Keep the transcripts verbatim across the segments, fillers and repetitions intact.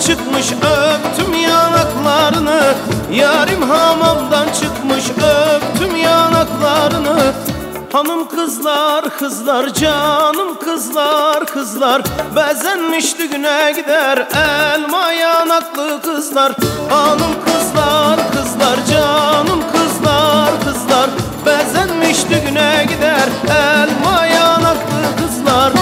çıkmış öptüm yanaklarını. Yarim hamamdan çıkmış öptüm yanaklarını. Hanım kızlar kızlar canım kızlar kızlar, bezenmiş düğüne gider elma yanaklı kızlar. Hanım kızlar kızlar canım kızlar kızlar, bezenmiş düğüne gider elma yanaklı kızlar.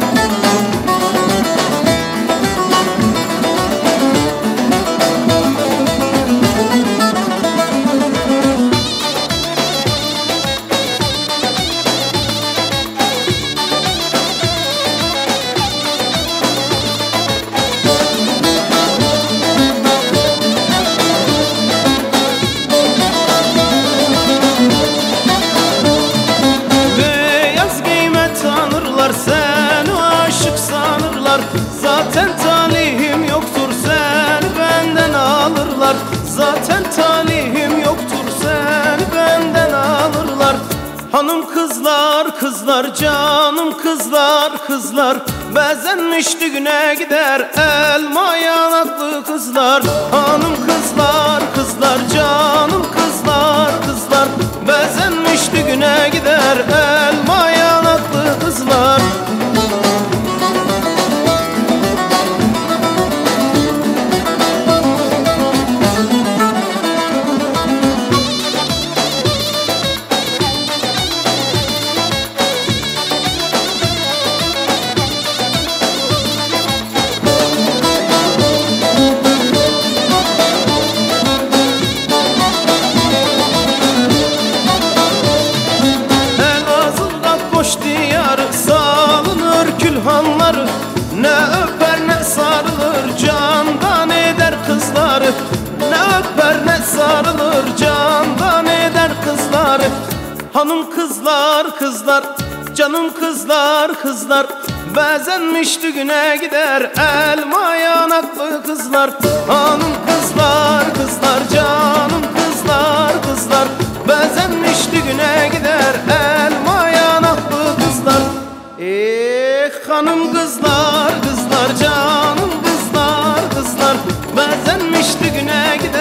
Seni aşık sanırlar, zaten talihim yoktur, seni benden alırlar. Zaten talihim yoktur, seni benden alırlar. Hanım kızlar kızlar canım kızlar kızlar, bezenmiş düğüne gider elma yanaklı kızlar. Hanım kızlar kızlar canım kızlar kızlar, bezenmiş düğüne gider elma yanaklı kızlar. Salınır külhanları, ne öper ne sarılır, candan eder kızları. Ne öper ne sarılır, candan eder kızları. Hanım kızlar kızlar canım kızlar kızlar, bezenmiş düğüne gider elma yanaklı kızlar. Hanım kızlar kızlar canım kızlar kızlar, bezenmiş düğüne gider elma yanaklı kızlar. Eh hanım kızlar kızlar canım kızlar kızlar, bezenmiş düğüne gider